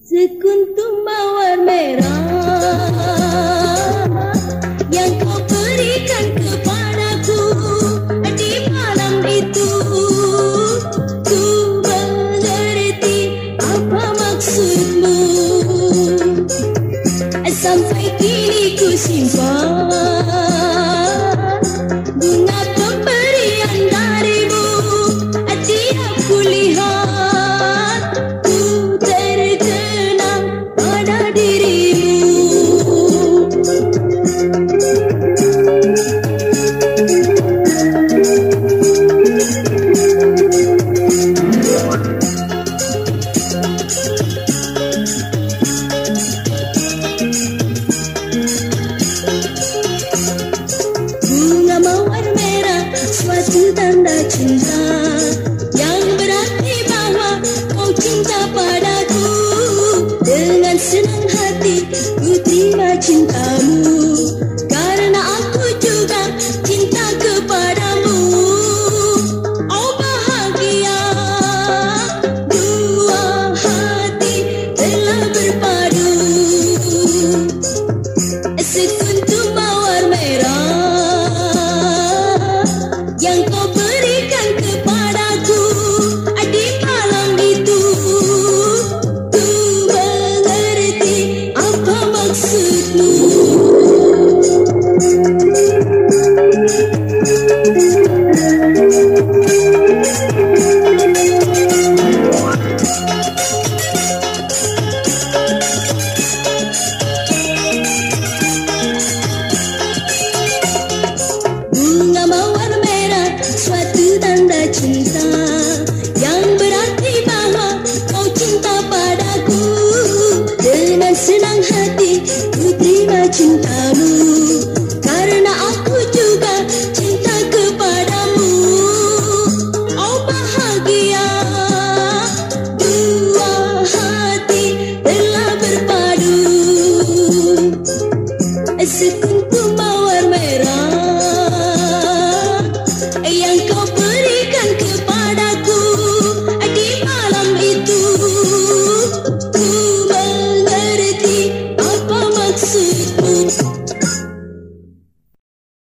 Sekuntum mawar merah yang kau berikan kepadaku di malam itu, ku mengerti apa maksudmu. Sampai kini ku simpan bunga pemberian darimu. Tiap ku lihat, ku terkenang pada dirimu. Bunga mawar merah, suatu tanda cinta yang berarti bahwa kau cinta padaku. Dengan senang hati ku terima cintamu, karena aku juga cinta kepadamu. Oh bahagia, dua hati telah berpadu. Sekuntum mawar merah yang kau berikan kepadaku di malam itu, ku mengerti apa maksudmu. Bunga mawar merah, suatu tanda cinta yang berarti bahwa kau cinta padaku. Dengan senang hati ku terima cinta.